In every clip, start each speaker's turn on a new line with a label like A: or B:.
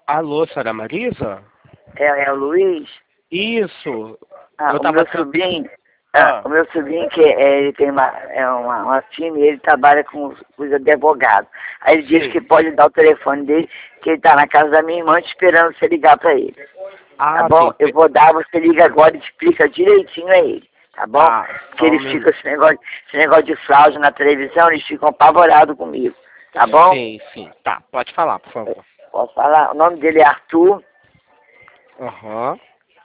A: Alô, senhora Marisa?
B: É o Luiz?
A: Isso.
B: Ah,
A: Eu
B: o
A: tava
B: meu
A: tentando...
B: sobrinho,
A: Ah,
B: o meu sobrinho ele tem uma firma e ele trabalha com coisa de advogado. Aí ele disse
A: sim.
B: que pode dar o telefone dele, que ele está na casa da minha irmã te esperando você ligar para ele. Tá
A: Ah,
B: bom?
A: sim.
B: Eu vou dar, você liga agora e explica direitinho a ele. Tá bom?
A: Tá,
B: Porque
A: só um
B: eles ficam,
A: minuto.
B: esse negócio de fraude na televisão, eles ficam apavorados comigo. Tá bom?
A: Sim, sim. Tá, pode falar, por favor.
B: Posso falar? O nome dele é Arthur,
A: Aham,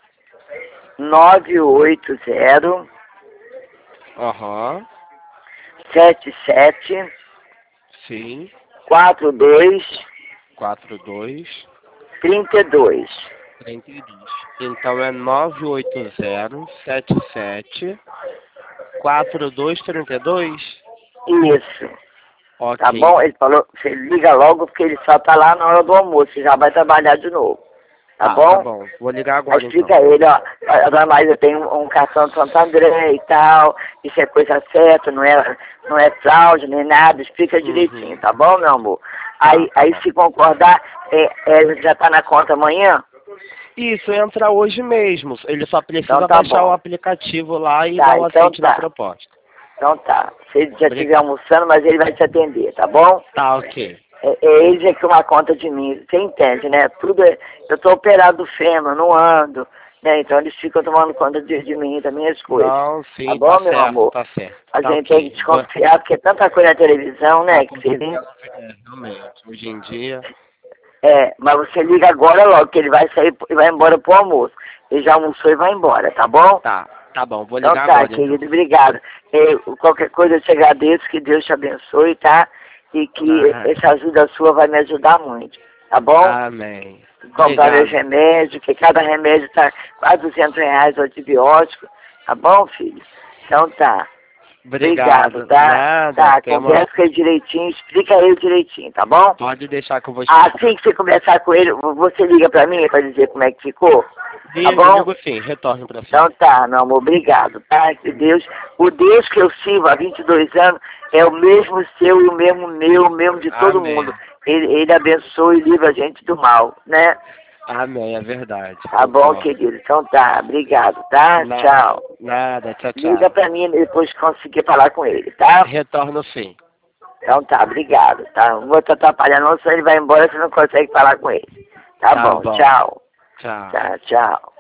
B: 980
A: aham,
B: 77
A: sim.
B: 42
A: 42
B: 32.
A: 32. Então é 980774232.
B: Isso. Tá
A: Ok.
B: bom? Ele falou, você liga logo porque ele só tá lá na hora do almoço, já vai trabalhar de novo. Tá
A: Tá
B: bom?
A: bom. Vou ligar
B: Aí
A: agora
B: explica
A: então.
B: a ele, ó, a dona Maria tem um cartão de Santo André e tal, isso é coisa certa, não é fraude nem nada, explica direitinho,
A: Uhum.
B: tá bom, meu amor?
A: Tá, tá
B: Aí
A: bom.
B: se concordar, já tá na conta amanhã?
A: Isso, entra hoje mesmo. Ele só
B: Então
A: precisa
B: tá
A: baixar o
B: bom.
A: aplicativo lá e dar
B: Tá,
A: o
B: então
A: aceite na
B: tá.
A: proposta.
B: Então tá. Se ele já estiver
A: Obrigado.
B: almoçando, mas ele vai te atender, tá bom?
A: Tá, ok.
B: Eles é que tomar conta de mim, você entende, né? Eu tô operado do fêmur, não ando, né? Então eles ficam tomando conta de mim, das minhas coisas.
A: Não,
B: Tá
A: sim, tá
B: bom, meu
A: certo,
B: amor?
A: tá certo.
B: A
A: Tá
B: gente tem
A: ok.
B: que desconfiar, porque é tanta coisa na televisão,
A: Tá
B: né? Que você nem...
A: complicado, realmente. Hoje em dia.
B: Mas você liga agora logo, que ele vai sair e vai embora pro almoço. Ele já almoçou e vai embora, tá bom?
A: Tá bom. Vou
B: Então
A: ligar
B: tá,
A: agora então.
B: querido, obrigado. Qualquer coisa eu te agradeço, que Deus te abençoe, tá? E que
A: Ah,
B: essa ajuda sua vai me ajudar muito, tá bom?
A: amém.
B: Comprar meus
A: Obrigado.
B: remédios, que cada remédio tá quase R$ 200 o antibiótico, tá bom, filho? Então tá. Obrigado,
A: Obrigado.
B: tá?
A: Nada.
B: Tá, conversa com ele direitinho, explica ele direitinho, tá bom?
A: Pode deixar que eu vou
B: Assim
A: explicar.
B: que você conversar com ele, você liga pra mim pra dizer como é que ficou, tá
A: Ligo,
B: bom?
A: ligo sim. Retorno pra
B: Então
A: senhora.
B: tá, meu amor, obrigado, tá? Que Deus, o Deus que eu sirvo há 22 anos é o mesmo seu e o mesmo meu, o mesmo de todo mundo.
A: Amém.
B: Ele abençoa e livra a gente do mal, né?
A: Amém, é verdade.
B: Tá bom,
A: Concordo.
B: querido? Então tá, obrigado, tá?
A: Nada,
B: Tchau.
A: nada. Tchau,
B: Liga
A: tchau.
B: pra mim depois que conseguir falar com ele, tá?
A: Retorno sim.
B: Então tá, obrigado, tá? Não vou te atrapalhar não, senão ele vai embora, você não consegue falar com ele. Tá
A: Tá
B: bom,
A: bom.
B: tchau.
A: Tchau.
B: Tá, tchau.